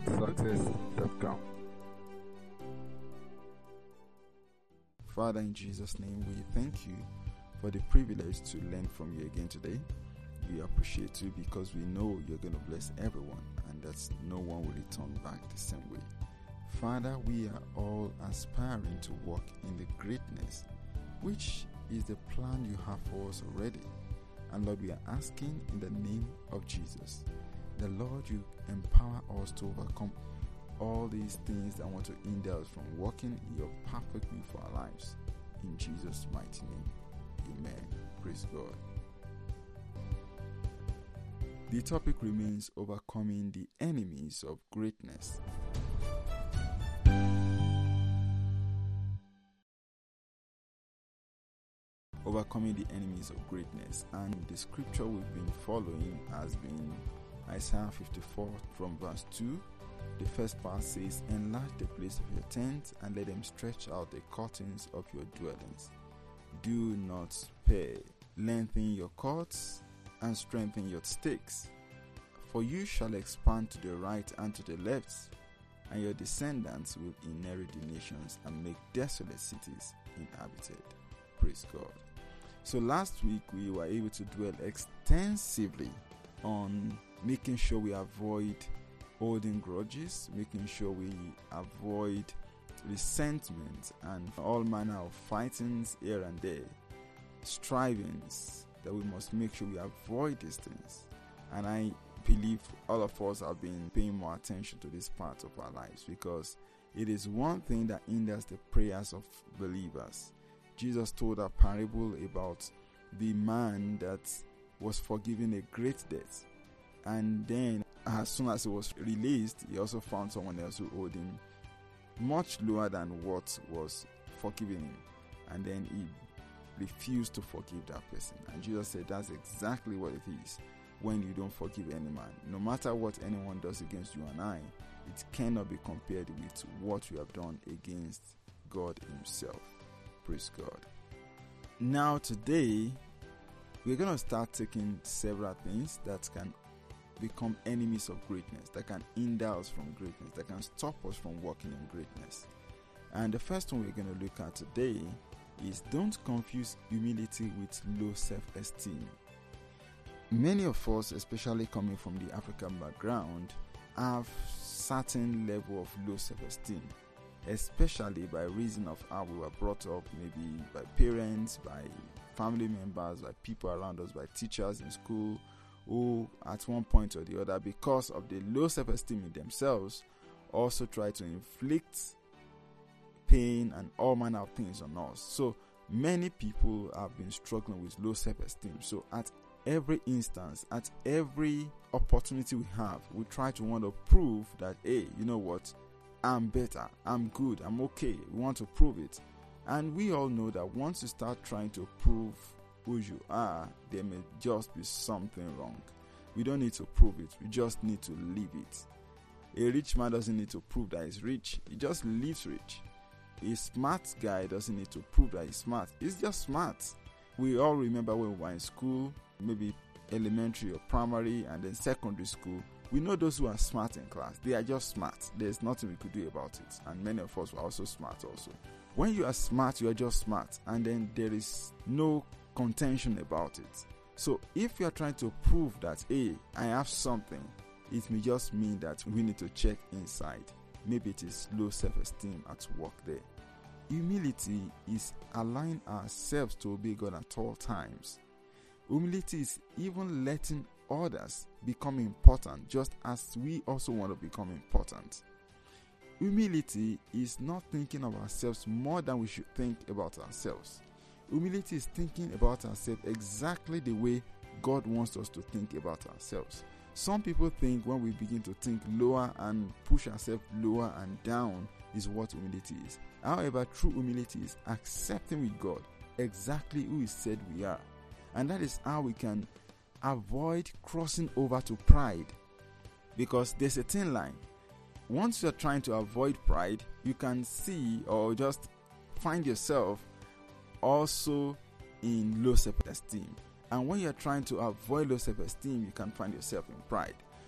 success.com. Father, in Jesus' name, we thank you for the privilege to learn from you again today. We appreciate you because we know you're going to bless everyone and that no one will return back the same way. Father, we are all aspiring to walk in the greatness, which is the plan you have for us already. And Lord, we are asking in the name of Jesus, the Lord, you empower us to overcome all these things that want to hinder us from walking in your perfect will for our lives. In Jesus' mighty name, amen. Praise God. The topic remains overcoming the enemies of greatness. Overcoming the enemies of greatness. And the scripture we've been following has been Isaiah 54 from verse 2. The first part says, enlarge the place of your tent and let them stretch out the curtains of your dwellings. Do not spare. Lengthen your cords and strengthen your stakes. For you shall expand to the right and to the left, and your descendants will inherit the nations and make desolate cities inhabited. Praise God. So last week we were able to dwell extensively on making sure we avoid holding grudges, making sure we avoid resentment and all manner of fightings here and there, strivings, that we must make sure we avoid these things. And I believe all of us have been paying more attention to this part of our lives because it is one thing that hinders the prayers of believers. Jesus told a parable about the man that was forgiven a great debt, and then as soon as he was released, he also found someone else who owed him much lower than what was forgiven him, and then he refused to forgive that person. And Jesus said that's exactly what it is when you don't forgive any man. No matter what anyone does against you and I, it cannot be compared with what you have done against God himself. Praise God. Now today, we're going to start taking several things that can become enemies of greatness, that can hinder us from greatness, that can stop us from walking in greatness. And the first one we're going to look at today is don't confuse humility with low self-esteem. Many of us, especially coming from the African background, have certain level of low self-esteem, especially by reason of how we were brought up, maybe by parents, by family members, by people around us, by teachers in school, who at one point or the other, because of the low self-esteem in themselves, also try to inflict pain and all manner of things on us. So many people have been struggling with low self-esteem. So at every instance, at every opportunity we have, we try to want to prove that, hey, you know what, I'm better, I'm good, I'm okay. We want to prove it. And we all know that once you start trying to prove who you are, there may just be something wrong. We don't need to prove it, we just need to live it. A rich man doesn't need to prove that he's rich, he just lives rich. A smart guy doesn't need to prove that he's smart, he's just smart. We all remember when we were in school, maybe elementary or primary and then secondary school, we know those who are smart in class, they are just smart. There's nothing we could do about it. And many of us were also smart also. When you are smart, you are just smart, and then there is no contention about it. So if you are trying to prove that, hey, I have something, it may just mean that we need to check inside. Maybe it is low self-esteem at work there. Humility is allowing ourselves to obey God at all times. Humility is even letting others become important just as we also want to become important. Humility is not thinking of ourselves more than we should think about ourselves. Humility is thinking about ourselves exactly the way God wants us to think about ourselves. Some people think when we begin to think lower and push ourselves lower and down is what humility is. However, true humility is accepting with God exactly who He said we are. And that is how we can avoid crossing over to pride. Because there's a thin line. Once you're trying to avoid pride, you can see or just find yourself also in low self-esteem. And when you're trying to avoid low self-esteem, you can find yourself in pride.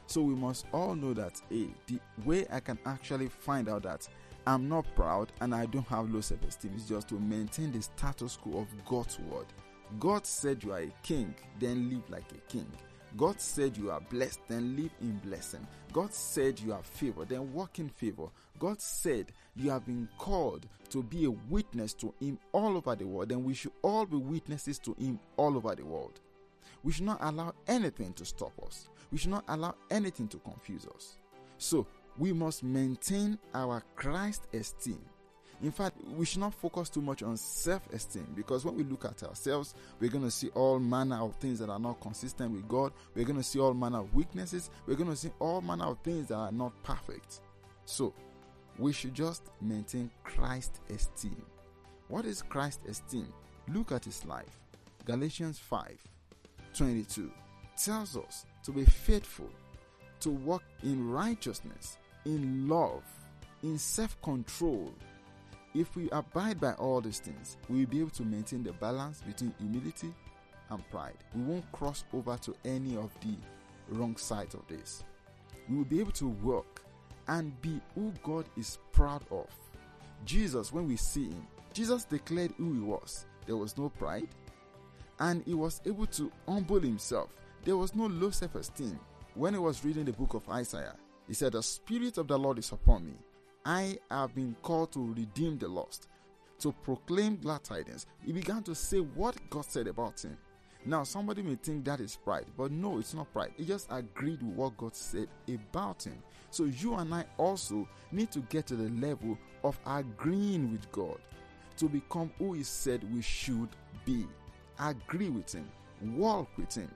So we must all know that the way I can actually find out that I'm not proud and I don't have low self-esteem is just to maintain the status quo of God's word. God said you are a king, then live like a king. God said you are blessed, then live in blessing. God said you are favored, then walk in favor. God said you have been called to be a witness to Him all over the world, then we should all be witnesses to Him all over the world. We should not allow anything to stop us. We should not allow anything to confuse us. So, we must maintain our Christ esteem. In fact, we should not focus too much on self-esteem, because when we look at ourselves, we're going to see all manner of things that are not consistent with God. We're going to see all manner of weaknesses. We're going to see all manner of things that are not perfect. So, we should just maintain Christ esteem. What is Christ esteem? Look at his life. Galatians 5:22 tells us to be faithful, to walk in righteousness, in love, in self-control. If we abide by all these things, we will be able to maintain the balance between humility and pride. We won't cross over to any of the wrong sides of this. We will be able to work and be who God is proud of. Jesus, when we see him, Jesus declared who he was. There was no pride, and he was able to humble himself. There was no low self-esteem. When he was reading the book of Isaiah, he said, "The Spirit of the Lord is upon me. I have been called to redeem the lost, to proclaim glad tidings." He began to say what God said about him. Now, somebody may think that is pride, but no, it's not pride. He just agreed with what God said about him. So you and I also need to get to the level of agreeing with God to become who he said we should be. Agree with him. Walk with him.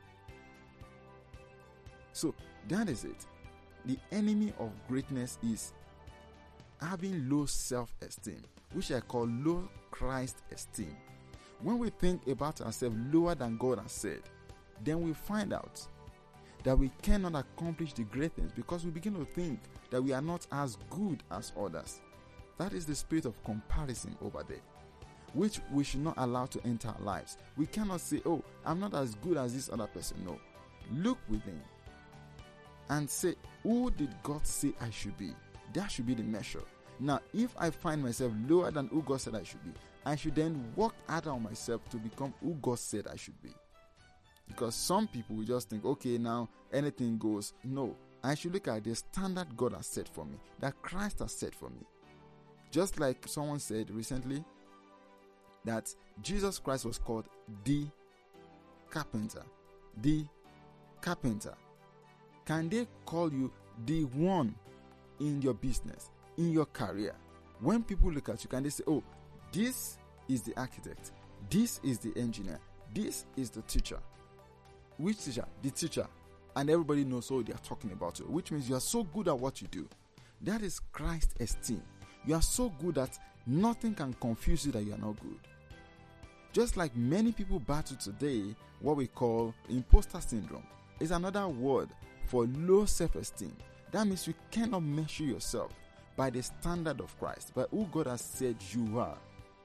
So that is it. The enemy of greatness is having low self-esteem, which I call low Christ esteem. When we think about ourselves lower than God has said, then we find out that we cannot accomplish the great things, because we begin to think that we are not as good as others. That is the spirit of comparison over there, which we should not allow to enter our lives. We cannot say, "Oh, I'm not as good as this other person." No. Look within and say, who did God say I should be? That should be the measure. Now, if I find myself lower than who God said I should be, I should then work harder on myself to become who God said I should be. Because some people will just think, okay, now anything goes. No, I should look at the standard God has set for me, that Christ has set for me. Just like someone said recently, that Jesus Christ was called the carpenter. The carpenter. Can they call you the one in your business, in your career? When people look at you, can they say, "Oh, this is the architect, this is the engineer, this is the teacher"? Which teacher? The teacher. And everybody knows what they are talking about you, which means you are so good at what you do. That is Christ esteem. You are so good that nothing can confuse you that you are not good. Just like many people battle today, what we call imposter syndrome is another word for low self-esteem. That means you cannot measure yourself by the standard of Christ, by who God has said you are.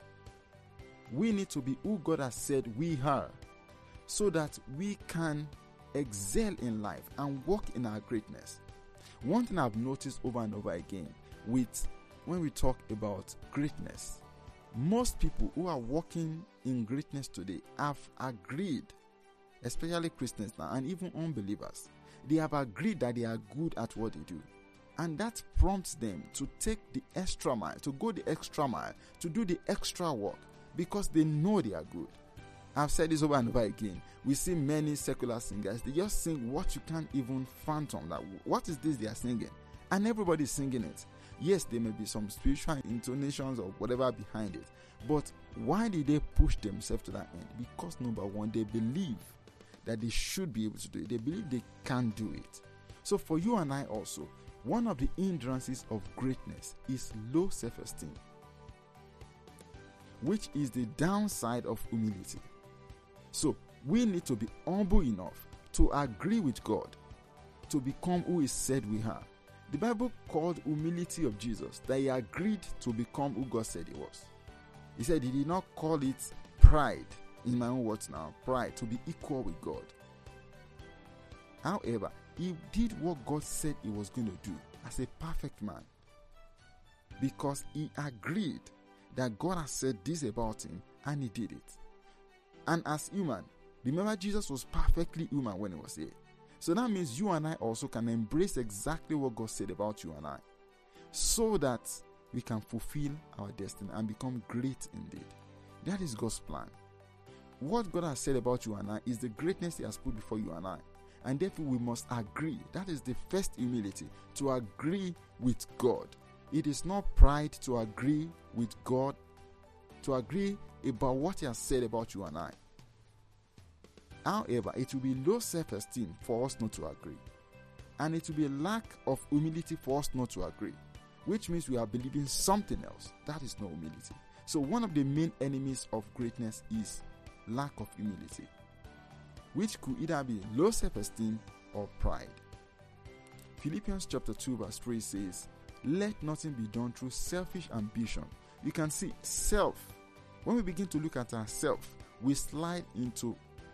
We need to be who God has said we are, so that we can excel in life and walk in our greatness. One thing I've noticed over and over again when we talk about greatness, most people who are walking in greatness today have agreed, especially Christians now and even unbelievers, they have agreed that they are good at what they do. And that prompts them to take the extra mile, to go the extra mile, to do the extra work, because they know they are good. I've said this over and over again. We see many secular singers, they just sing what you can't even fathom. That what is this they are singing? And everybody's singing it. Yes, there may be some spiritual intonations or whatever behind it. But why did they push themselves to that end? Because number one, they believe that they should be able to do it. They believe they can do it. So for you and I also, one of the hindrances of greatness is low self-esteem, which is the downside of humility. So we need to be humble enough to agree with God, to become who he said we are. The Bible called humility of Jesus that he agreed to become who God said he was. He said he did not call it pride, in my own words now, pride, to be equal with God. However, He did what God said he was going to do as a perfect man, because he agreed that God has said this about him, and he did it. And as human, remember, Jesus was perfectly human when he was here. So that means you and I also can embrace exactly what God said about you and I, so that we can fulfill our destiny and become great indeed. That is God's plan. What God has said about you and I is the greatness he has put before you and I. And therefore we must agree. That is the first humility, to agree with God. It is not pride to agree with God, to agree about what he has said about you and I. However, it will be low self-esteem for us not to agree. And it will be a lack of humility for us not to agree, which means we are believing something else. That is not humility. So one of the main enemies of greatness is lack of humility, which could either be low self-esteem or pride. Philippians chapter 2 verse 3 says, "Let nothing be done through selfish ambition." You can see self. When we begin to look at ourselves, we slide into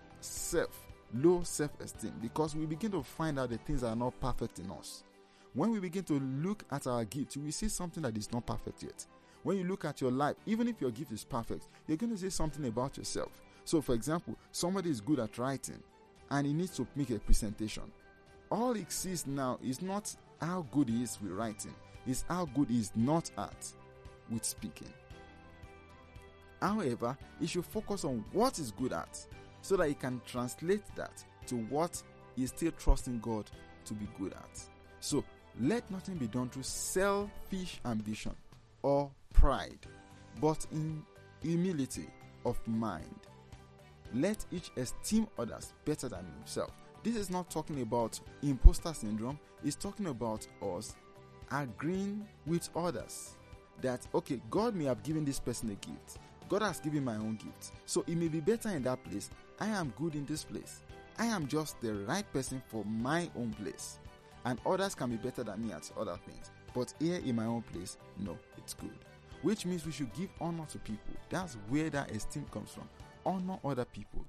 low self-esteem, because we begin to find out the things that are not perfect in us. When we begin to look at our gift, we see something that is not perfect yet. When you look at your life, even if your gift is perfect, you're going to see something about yourself. So for example, somebody is good at writing and he needs to make a presentation. All he sees now is not how good he is with writing, it's how good he is not at with speaking. However, he should focus on what he's good at, so that he can translate that to what he is still trusting God to be good at. So let nothing be done through selfish ambition or pride, but in humility of mind. Let each esteem others better than himself. This is not talking about imposter syndrome. It's talking about us agreeing with others that, okay, God may have given this person a gift. God has given my own gift. So it may be better in that place. I am good in this place. I am just the right person for my own place. And others can be better than me at other things. But here in my own place, no, it's good. Which means we should give honor to people. That's where that esteem comes from. Honor other people.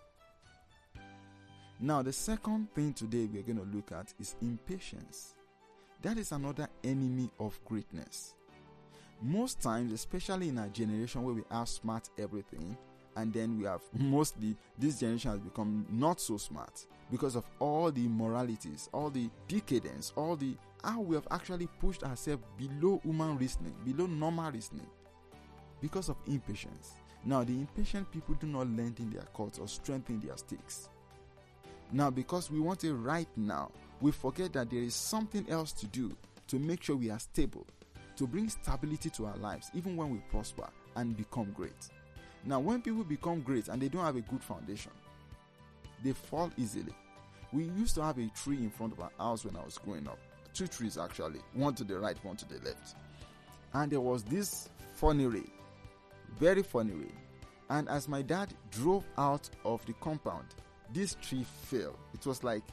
Now, the second thing today we're going to look at is impatience. That is another enemy of greatness. Most times, especially in our generation where we have smart everything, and then we have mostly, this generation has become not so smart because of all the immoralities, all the decadence, all the how we have actually pushed ourselves below human reasoning, below normal reasoning, because of impatience. Now, the impatient people do not lengthen their cords or strengthen their stakes. Now, because we want it right now, we forget that there is something else to do to make sure we are stable, to bring stability to our lives, even when we prosper and become great. Now, when people become great and they don't have a good foundation, they fall easily. We used to have a tree in front of our house when I was growing up. 2 trees actually, one to the right, one to the left. And there was this funny rain, very funny rain. And as my dad drove out of the compound, this tree fell. It was like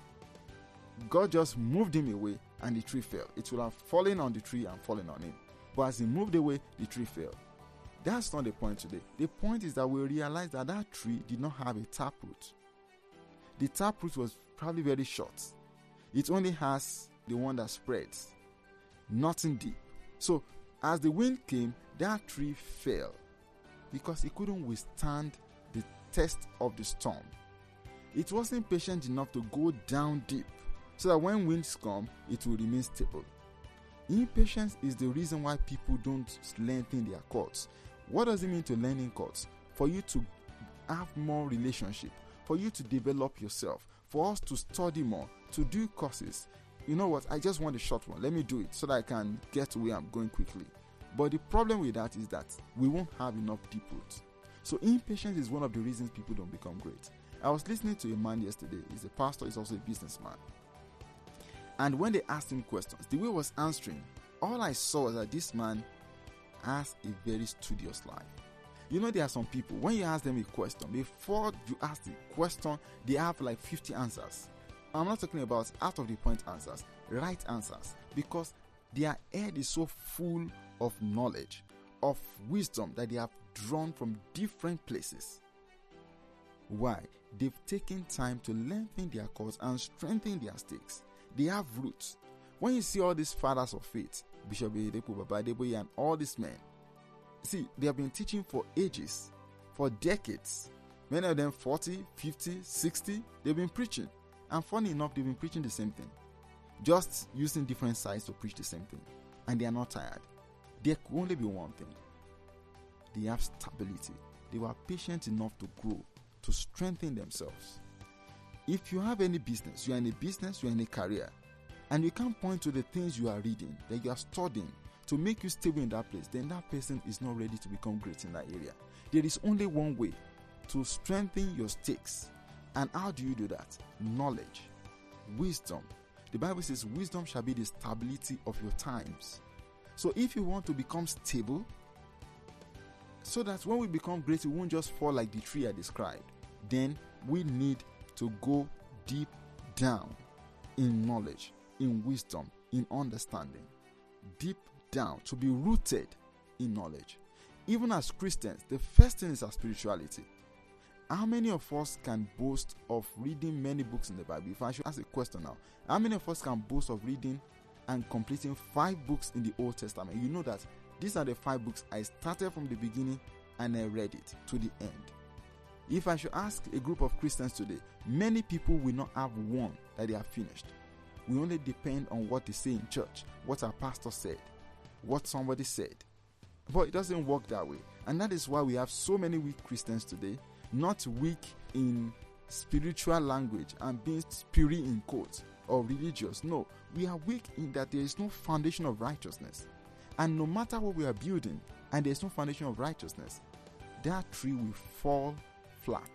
God just moved him away and the tree fell. It would have fallen on the tree and fallen on him. But as he moved away, the tree fell. That's not the point today. The point is that we realize that that tree did not have a taproot. The taproot was probably very short. It only has the one that spreads, nothing deep. So as the wind came, that tree fell because it couldn't withstand the test of the storm. It wasn't patient enough to go down deep so that when winds come, it will remain stable. Impatience is the reason why people don't lengthen their cords. What does it mean to lengthen cords? For you to have more relationship, for you to develop yourself, for us to study more, to do courses. You know what? I just want a short one. Let me do it so that I can get to where I'm going quickly. But the problem with that is that we won't have enough deep roots. So impatience is one of the reasons people don't become great. I was listening to a man yesterday. He's a pastor, he's also a businessman. And when they asked him questions, the way he was answering, all I saw was that this man has a very studious life. You know, there are some people, when you ask them a question, before you ask the question, they have like 50 answers. I'm not talking about out of the point answers, right answers, because their head is so full of knowledge, of wisdom that they have drawn from different places. Why? They've taken time to lengthen their cords and strengthen their stakes. They have roots. When you see all these fathers of faith, Bishop Oyedepo, Baba Adeboye, and all these men, see, they have been teaching for ages, for decades. Many of them 40, 50, 60, they've been preaching. And funny enough, they've been preaching the same thing. Just using different sides to preach the same thing. And they are not tired. There could only be one thing. They have stability. They were patient enough to grow, to strengthen themselves. If you have any business, you are in a business, you are in a career, and you can't point to the things you are reading, that you are studying, to make you stable in that place, then that person is not ready to become great in that area. There is only one way to strengthen your stakes. And how do you do that? Knowledge, wisdom. The Bible says wisdom shall be the stability of your times. So if you want to become stable, so that when we become great, we won't just fall like the tree I described, then we need to go deep down in knowledge, in wisdom, in understanding. Deep down, to be rooted in knowledge. Even as Christians, the first thing is our spirituality. How many of us can boast of reading many books in the Bible? If I should ask a question now, how many of us can boast of reading and completing 5 books in the Old Testament? You know that these are the 5 books I started from the beginning and I read it to the end. If I should ask a group of Christians today, many people will not have one that they have finished. We only depend on what they say in church, what our pastor said, what somebody said. But it doesn't work that way. And that is why we have so many weak Christians today, not weak in spiritual language and being spirit in quotes or religious. No, we are weak in that there is no foundation of righteousness. And no matter what we are building and there is no foundation of righteousness, that tree will fall flat.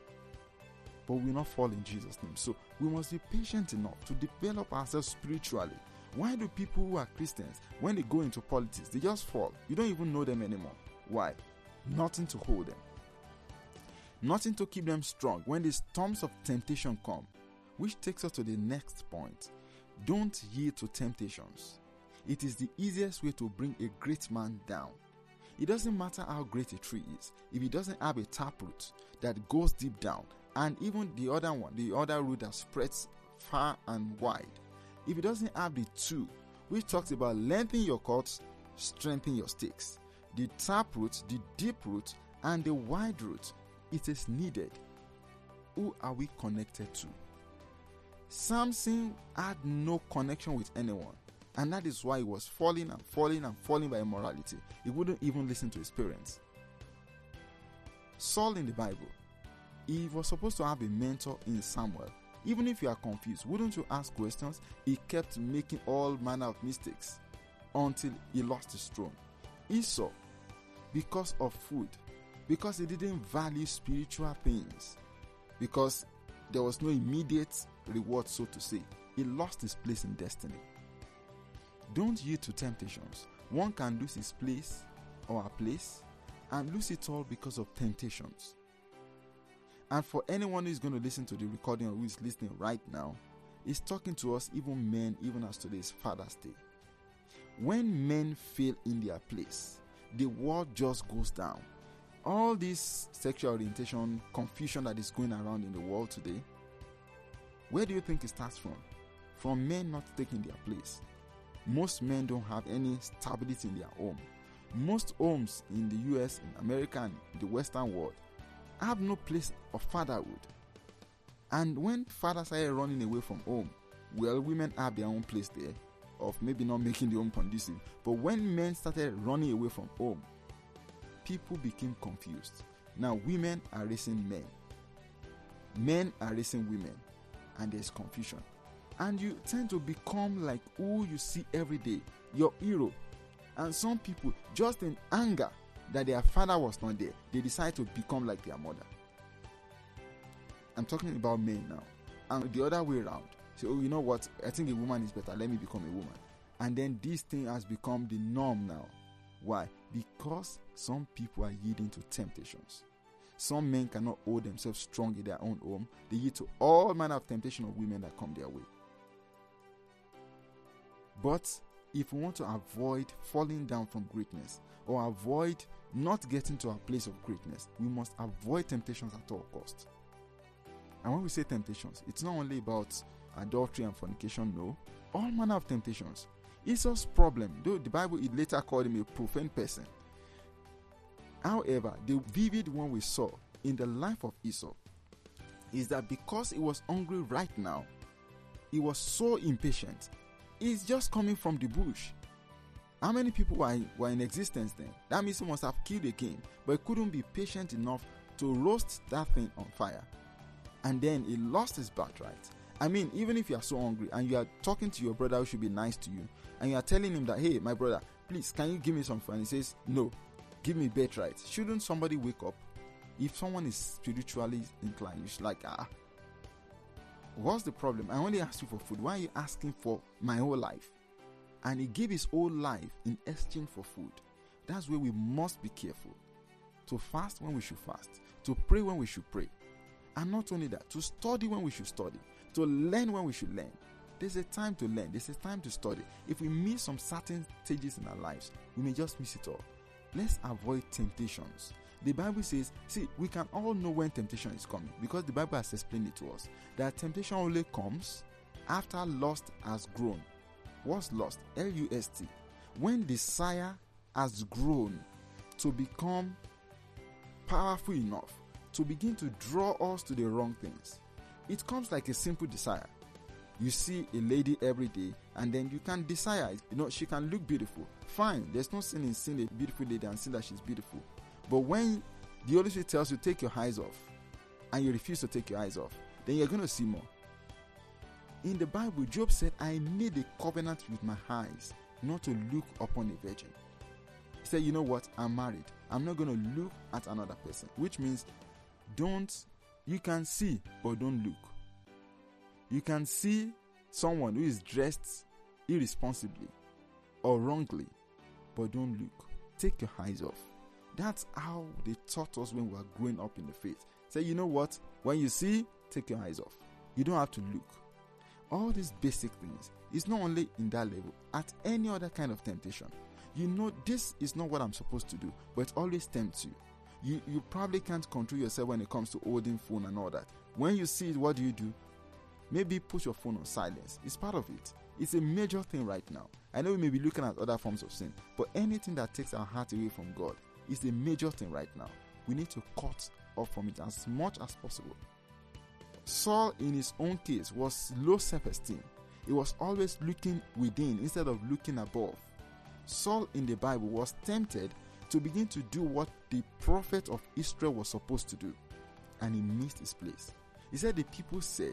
But we will not fall in Jesus' name. So we must be patient enough to develop ourselves spiritually. Why do people who are Christians, when they go into politics, they just fall? You don't even know them anymore. Why? Nothing to hold them. Nothing to keep them strong when the storms of temptation come. Which takes us to the next point. Don't yield to temptations. It is the easiest way to bring a great man down. It doesn't matter how great a tree is, if it doesn't have a taproot that goes deep down, and even the other one, the other root that spreads far and wide, if it doesn't have the two, which talks about lengthening your cords, strengthen your stakes, the taproot, the deep root, and the wide root, it is needed. Who are we connected to? Samson had no connection with anyone. And that is why he was falling and falling and falling by immorality. He wouldn't even listen to his parents. Saul in the Bible, he was supposed to have a mentor in Samuel. Even if you are confused, wouldn't you ask questions? He kept making all manner of mistakes until he lost his throne. Esau, because of food, because he didn't value spiritual things, because there was no immediate reward, so to say, he lost his place in destiny. Don't yield to temptations. One can lose his place or a place and lose it all because of temptations. And for anyone who is going to listen to the recording or who is listening right now, he's talking to us, even men, even as today is Father's Day. When men fail in their place, the world just goes down. All this sexual orientation confusion that is going around in the world today, where do you think it starts from? From men not taking their place. Most men don't have any stability in their home. Most homes in the US, in America, and the Western world have no place of fatherhood. And when fathers started running away from home, well, women have their own place there, of maybe not making the home conducive. But when men started running away from home, people became confused. Now women are raising men. Men are raising women. And there's confusion. And you tend to become like who you see every day, your hero. And some people, just in anger that their father was not there, they decide to become like their mother. I'm talking about men now. And the other way around, say, oh, you know what, I think a woman is better, let me become a woman. And then this thing has become the norm now. Why? Because some people are yielding to temptations. Some men cannot hold themselves strong in their own home. They yield to all manner of temptation of women that come their way. But if we want to avoid falling down from greatness or avoid not getting to a place of greatness, we must avoid temptations at all costs. And when we say temptations, it's not only about adultery and fornication? No. All manner of temptations. Esau's problem, though the Bible it later called him a profane person. However, the vivid one we saw in the life of Esau is that because he was hungry right now, he was so impatient. He's just coming from the bush. How many people were in existence then? That means he must have killed a king, but he couldn't be patient enough to roast that thing on fire. And then he lost his birthright. I mean, even if you are so hungry and you are talking to your brother who should be nice to you, and you are telling him that, hey, my brother, please, can you give me some food? And he says, no, give me birthright. Shouldn't somebody wake up? If someone is spiritually inclined, you should like, what's the problem? I only asked you for food. Why are you asking for my whole life? And he gave his whole life in exchange for food. That's where we must be careful. To fast when we should fast. To pray when we should pray. And not only that, to study when we should study. To learn when we should learn. There's a time to learn. There's a time to study. If we miss some certain stages in our lives, we may just miss it all. Let's avoid temptations. The Bible says, see, we can all know when temptation is coming because the Bible has explained it to us. That temptation only comes after lust has grown. What's lust? L-U-S-T. When desire has grown to become powerful enough to begin to draw us to the wrong things. It comes like a simple desire. You see a lady every day and then you can desire, she can look beautiful. Fine, there's no sin in seeing a beautiful lady and seeing that she's beautiful. But when the Holy Spirit tells you take your eyes off and you refuse to take your eyes off, then you're going to see more. In the Bible, Job said, I made a covenant with my eyes not to look upon a virgin. He said, you know what? I'm married. I'm not going to look at another person. Which means you can see, but don't look. You can see someone who is dressed irresponsibly or wrongly, but don't look. Take your eyes off. That's how they taught us when we were growing up in the faith. Say, you know what? When you see, take your eyes off. You don't have to look. All these basic things is not only in that level, at any other kind of temptation. You know this is not what I'm supposed to do, but it always tempts you. You probably can't control yourself when it comes to holding phone and all that. When you see it, what do? Maybe put your phone on silence. It's part of it. It's a major thing right now. I know we may be looking at other forms of sin, but anything that takes our heart away from God is a major thing right now. We need to cut off from it as much as possible. Saul, in his own case, was low self-esteem. He was always looking within instead of looking above. Saul in the Bible was tempted to begin to do what the prophet of Israel was supposed to do, and he missed his place. He said, the people said,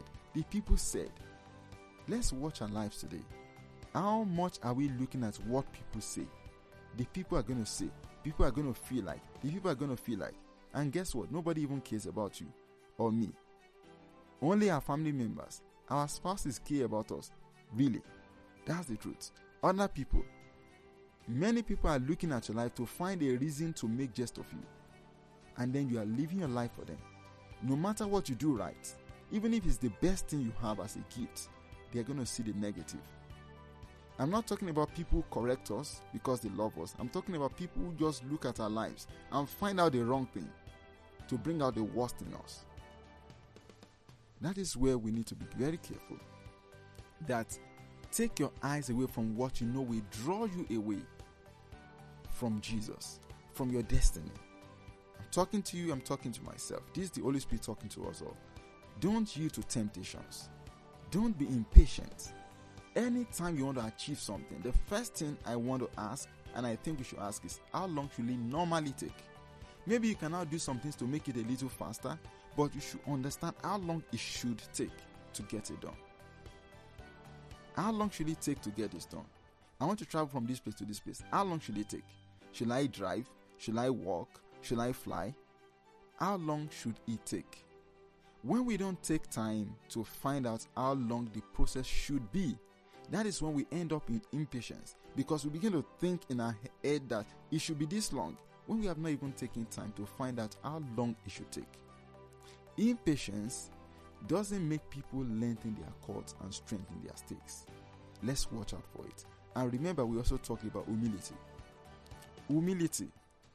let's watch our lives today. How much are we looking at what people say? The people are going to say, people are going to feel like, and guess what? Nobody even cares about you or me. Only our family members, our spouses care about us. Really, that's the truth. Other people, many people are looking at your life to find a reason to make jest of you, and then you are living your life for them. No matter what you do right, even if it's the best thing you have as a gift, they're going to see the negative. I'm not talking about people who correct us because they love us. I'm talking about people who just look at our lives and find out the wrong thing to bring out the worst in us. That is where we need to be very careful. That take your eyes away from what you know will draw you away from Jesus, from your destiny. I'm talking to you, I'm talking to myself. This is the Holy Spirit talking to us all. Don't yield to temptations. Don't be impatient. Anytime you want to achieve something, the first thing I want to ask, and I think we should ask, is how long should it normally take? Maybe you can now do some things to make it a little faster, but you should understand how long it should take to get it done. How long should it take to get this done? I want to travel from this place to this place. How long should it take? Should I drive? Should I walk? Should I fly? How long should it take? When we don't take time to find out how long the process should be, that is when we end up in impatience, because we begin to think in our head that it should be this long when we have not even taken time to find out how long it should take. Impatience doesn't make people lengthen their cords and strengthen their stakes. Let's watch out for it. And remember, we also talked about humility. Humility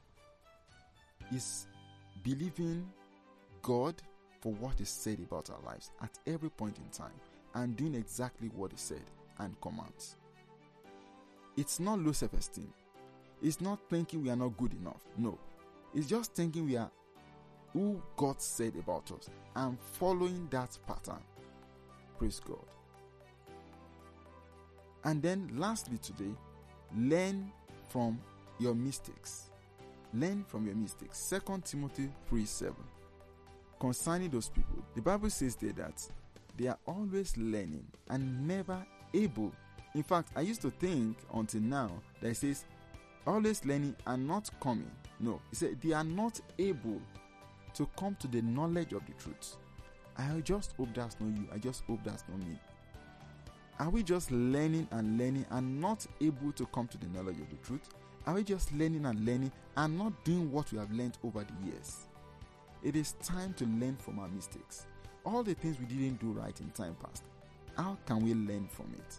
is believing God for what is said about our lives at every point in time. and doing exactly what He said and commands. It's not low self-esteem. It's not thinking we are not good enough. No. It's just thinking we are who God said about us and following that pattern. Praise God. And then lastly today, learn from your mistakes. Learn from your mistakes. 2 Timothy 3:7. Concerning those people, the Bible says there that they are always learning and never able. In fact, I used to think until now that it says always learning and not coming. No, it said they are not able to come to the knowledge of the truth. I just hope that's not you. I just hope that's not me. Are we just learning and not able to come to the knowledge of the truth? Are we just learning and not doing what we have learned over the years? It is time to learn from our mistakes. All the things we didn't do right in time past. How can we learn from it?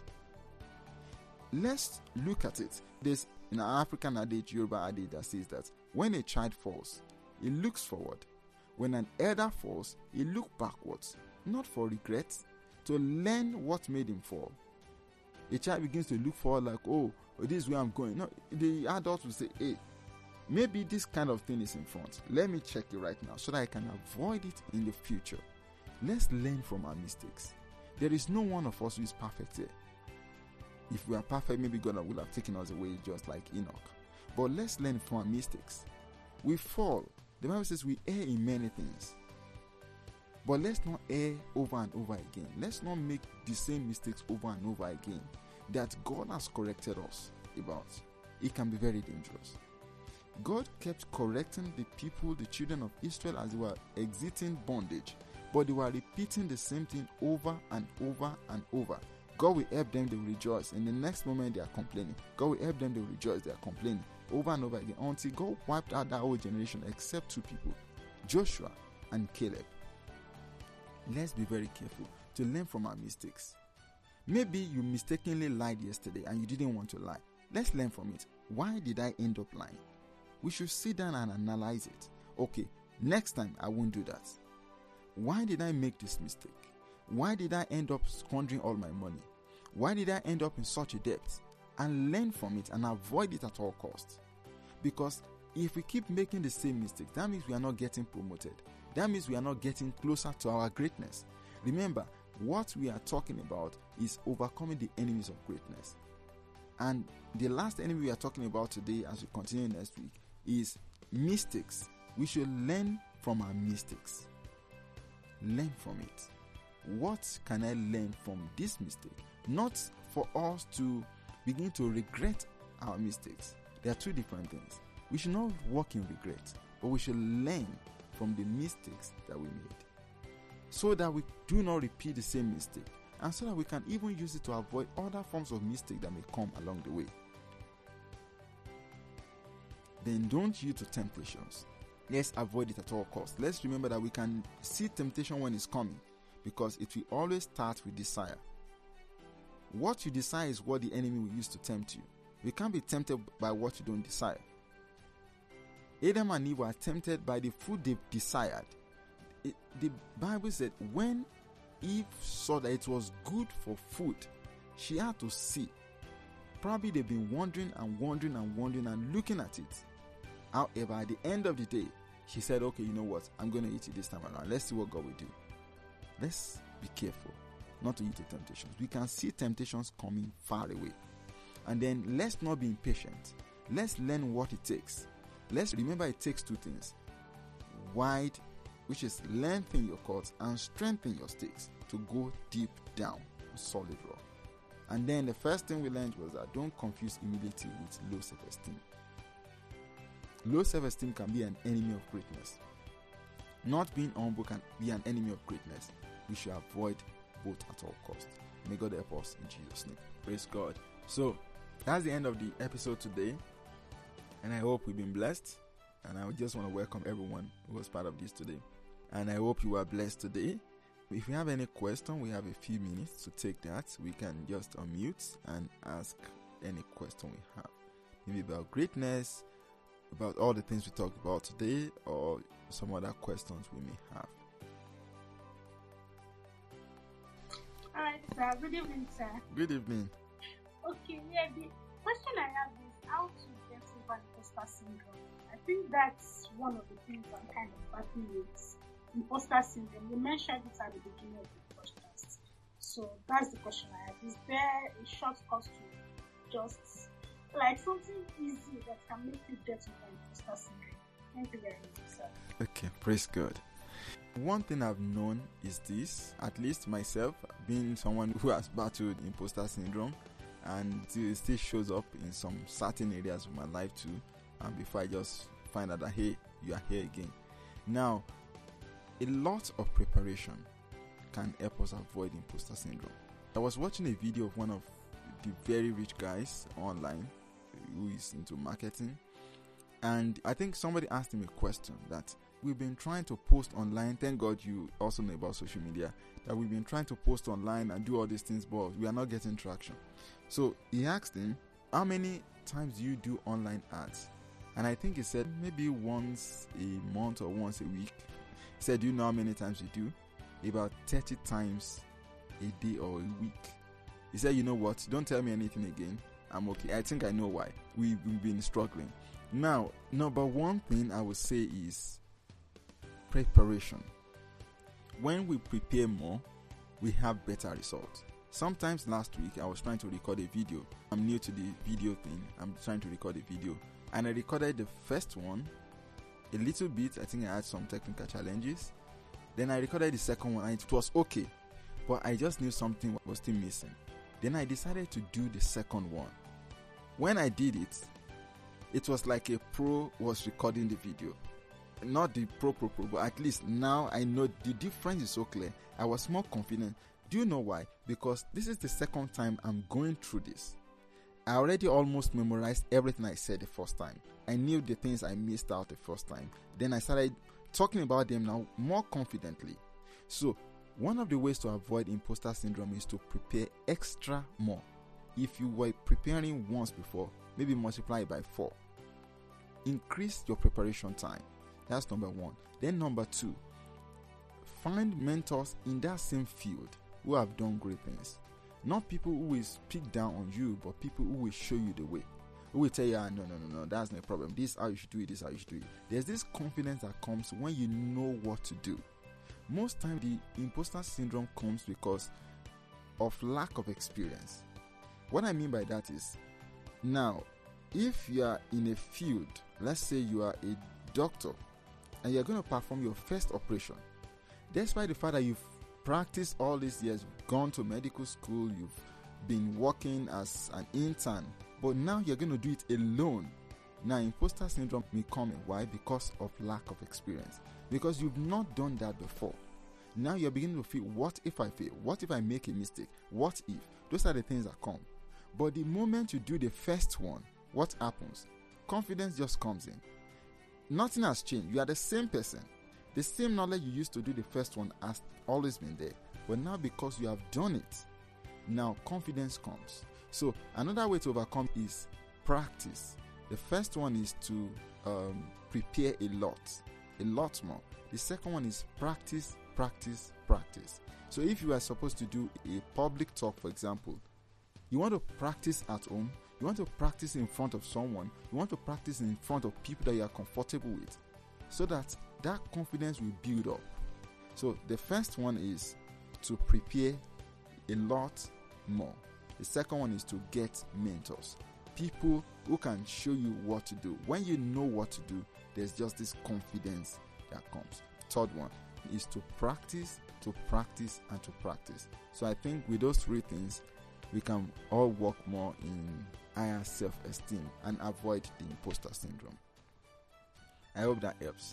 Let's look at it. There's an African adage, Yoruba adage, that says that when a child falls, he looks forward. When an elder falls, he looks backwards, not for regret, to learn what made him fall. A child begins to look forward like, oh, this is where I'm going. No, the adult will say, hey, maybe this kind of thing is in front. Let me check it right now so that I can avoid it in the future. Let's learn from our mistakes. There is no one of us who is perfect here. If we are perfect, maybe God would have taken us away just like Enoch. But let's learn from our mistakes. We fall. The Bible says we err in many things. But let's not err over and over again. Let's not make the same mistakes over and over again that God has corrected us about. It can be very dangerous. God kept correcting the people, the children of Israel, as they were exiting bondage. But they were repeating the same thing over and over and over. God will help them, they will rejoice. In the next moment, they are complaining. God will help them, they will rejoice, they are complaining. Over and over again. Until God wiped out that whole generation except two people, Joshua and Caleb. Let's be very careful to learn from our mistakes. Maybe you mistakenly lied yesterday and you didn't want to lie. Let's learn from it. Why did I end up lying? We should sit down and analyze it. Okay, next time I won't do that. Why did I make this mistake? Why did I end up squandering all my money? Why did I end up in such a debt? And learn from it and avoid it at all costs. Because if we keep making the same mistakes, that means we are not getting promoted. That means we are not getting closer to our greatness. Remember, what we are talking about is overcoming the enemies of greatness. And the last enemy we are talking about today, as we continue next week, is mistakes. We should learn from our mistakes. Learn from it. What can I learn from this mistake? Not for us to begin to regret our mistakes. There are two different things. We should not walk in regret, but we should learn from the mistakes that we made, so that we do not repeat the same mistake, and so that we can even use it to avoid other forms of mistake that may come along the way. Then don't yield to temptations. Let's avoid it at all costs. Let's remember that we can see temptation when it's coming, because it will always start with desire. What you desire is what the enemy will use to tempt you. You can't be tempted by what you don't desire. Adam and Eve were tempted by the food they desired. The Bible said when Eve saw that it was good for food, she had to see. Probably they've been wondering and looking at it. However, at the end of the day, she said, okay, you know what? I'm going to eat it this time around. Let's see what God will do. Let's be careful not to eat the temptations. We can see temptations coming far away. And then let's not be impatient. Let's learn what it takes. Let's remember it takes two things. Wide, which is lengthen your cords, and strengthen your sticks to go deep down on solid rock. And then the first thing we learned was that don't confuse humility with low self-esteem. Low self-esteem can be an enemy of greatness. Not being humble can be an enemy of greatness. We should avoid both at all costs. May God help us in Jesus' name. Praise God. So, that's the end of the episode today. And I hope we've been blessed. And I just want to welcome everyone who was part of this today. And I hope you are blessed today. If you have any question, we have a few minutes to take that. We can just unmute and ask any question we have. Maybe about greatness, about all the things we talked about today, or some other questions we may have. Hi, sir. Good evening, sir. Good evening. Okay, yeah, the question I have is how to get over imposter syndrome. I think that's one of the things I'm kind of battling with. Imposter syndrome. You mentioned it at the beginning of the podcast. So that's the question I have. Is there a shortcut to just like something easy that can make you get over imposter syndrome? Thank you very much, sir. Okay, praise God. One thing I've known is this, at least myself, being someone who has battled imposter syndrome, and it still shows up in some certain areas of my life too, and before I just find out that, hey, you are here again. Now, a lot of preparation can help us avoid imposter syndrome. I was watching a video of one of the very rich guys online who is into marketing, and I think somebody asked him a question that we've been trying to post online. Thank God you also know about social media, that we've been trying to post online and do all these things, but we are not getting traction. So he asked him, how many times do you do online ads? And I think he said maybe once a month or once a week. He said, do you know how many times you do? About 30 times a day or a week. He said, you know what? Don't tell me anything again. I'm okay. I think I know why. We've been struggling. Now, number one thing I would say is preparation. When we prepare more, we have better results. Sometimes last week I was trying to record a video. I'm new to the video thing. I'm trying to record a video, and I recorded the first one a little bit. I think I had some technical challenges. Then I recorded the second one and it was okay, but I just knew something was still missing. Then I decided to do the second one. When I did it, it was like a pro was recording the video. Not the pro, but at least now I know the difference is so clear. I was more confident. Do you know why? Because this is the second time I'm going through this. I already almost memorized everything I said the first time. I knew the things I missed out the first time. Then I started talking about them now more confidently. So one of the ways to avoid imposter syndrome is to prepare extra more. If you were preparing once before, maybe multiply it by 4. Increase your preparation time. That's number one. Then number 2, find mentors in that same field who have done great things. Not people who will speak down on you, but people who will show you the way. Who will tell you, no, that's no problem. This is how you should do it, this is how you should do it. There's this confidence that comes when you know what to do. Most time the imposter syndrome comes because of lack of experience. What I mean by that is, now, if you are in a field, let's say you are a doctor, and you're going to perform your first operation, despite the fact that you've practiced all these years, gone to medical school, you've been working as an intern, but now you're going to do it alone. Now, imposter syndrome may come in. Why? Because of lack of experience. Because you've not done that before. Now you're beginning to feel, what if I fail? What if I make a mistake? What if? Those are the things that come. But the moment you do the first one, what happens? Confidence just comes in. Nothing has changed. You are the same person. The same knowledge you used to do the first one has always been there. But now because you have done it, now confidence comes. So another way to overcome is practice. The first one is to prepare a lot more. The second one is practice. So if you are supposed to do a public talk, for example, you want to practice at home, you want to practice in front of someone, you want to practice in front of people that you are comfortable with, so that confidence will build up. So the first one is to prepare a lot more. The second one is to get mentors, people who can show you what to do. When you know what to do, there's just this confidence that comes. Third one is to practice. So I think with those 3 things, we can all work more in higher self-esteem and avoid the imposter syndrome. I hope that helps.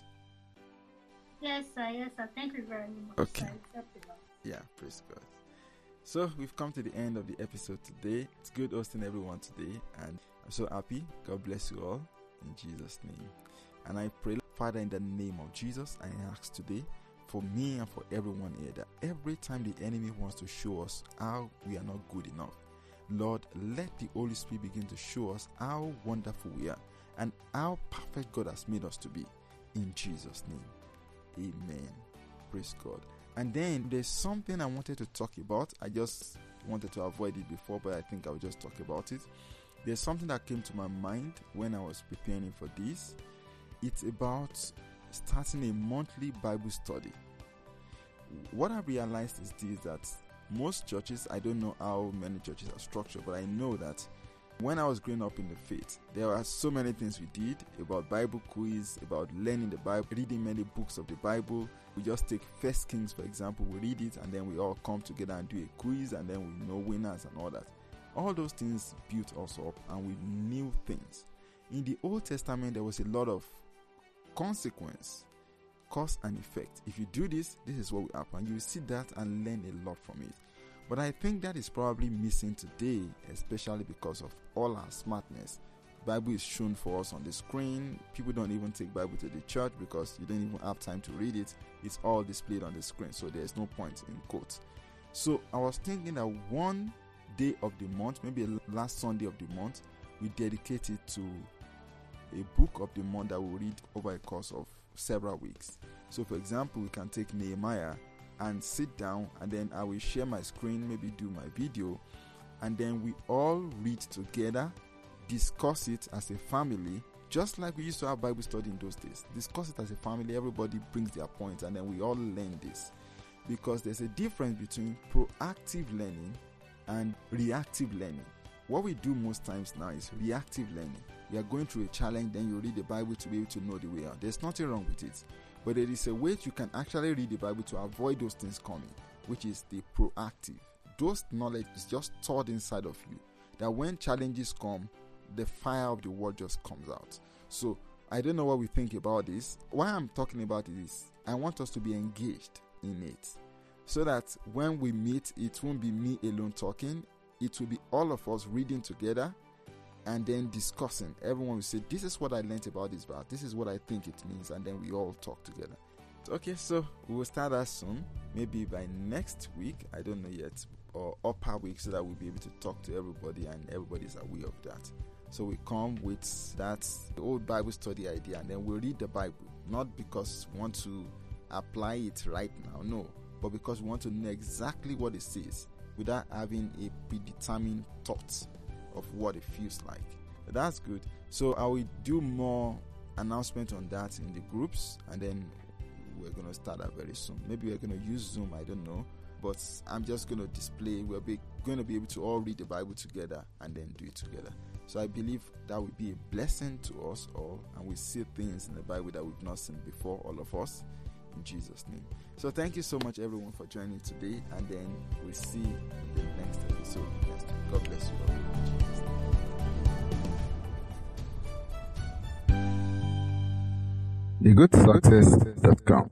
Yes, sir. Thank you very much. Okay. Sir. Yeah, praise God. So we've come to the end of the episode today. It's good hosting everyone today, and I'm so happy. God bless you all in Jesus' name. And I pray, Father, in the name of Jesus, I ask today for me and for everyone here that every time the enemy wants to show us how we are not good enough, Lord, let the Holy Spirit begin to show us how wonderful we are and how perfect God has made us to be. In Jesus' name, amen. Praise God. And then there's something I wanted to talk about. I just wanted to avoid it before, but I think I'll just talk about it. There's something that came to my mind when I was preparing for this. It's about starting a monthly Bible study. What I realized is this, that most churches, I don't know how many churches are structured, but I know that when I was growing up in the faith, there are so many things we did about Bible quiz, about learning the Bible, reading many books of the Bible. We just take 1 Kings, for example, we read it, and then we all come together and do a quiz, and then we know winners and all that. All those things built us up, and we knew things. In the Old Testament, there was a lot of consequence, cause and effect. If you do this, this is what will happen. You will see that and learn a lot from it. But I think that is probably missing today, especially because of all our smartness. Bible is shown for us on the screen. People don't even take Bible to the church because you don't even have time to read it. It's all displayed on the screen, so there's no point in quotes. So I was thinking that one day of the month, maybe last Sunday of the month, we dedicate it to a book of the month that we'll read over a course of several weeks. So for example, we can take Nehemiah and sit down, and then I will share my screen, maybe do my video, and then we all read together, discuss it as a family, just like we used to have Bible study in those days. Discuss it as a family, everybody brings their points, and then we all learn this. Because there's a difference between proactive learning and reactive learning. What we do most times now is reactive learning. We are going through a challenge, then you read the Bible to be able to know the way out. There's nothing wrong with it. But there is a way you can actually read the Bible to avoid those things coming, which is the proactive. Those knowledge is just stored inside of you, that when challenges come, the fire of the word just comes out. So I don't know what we think about this. Why I'm talking about it is I want us to be engaged in it, so that when we meet, it won't be me alone talking. It will be all of us reading together and then discussing. Everyone will say, this is what I learned about this verse, this is what I think it means, and then we all talk together. Okay, so we will start that soon, maybe by next week, I don't know yet, or upper week, so that we'll be able to talk to everybody and everybody's aware of that. So we come with that old Bible study idea, and then we'll read the Bible, not because we want to apply it right now, no, but because we want to know exactly what it says without having a predetermined thought of what it feels like. That's good. So I will do more announcement on that in the groups, and then we're going to start that very soon. Maybe we're going to use Zoom, I don't know, but I'm just going to display. We're going to be able to all read the Bible together and then do it together. So I believe that will be a blessing to us all, and we see things in the Bible that we've not seen before, all of us, in Jesus' name. So thank you so much, everyone, for joining today, and then we'll see you in the next episode. God bless you all. In Jesus' name. thegoodsuccess.com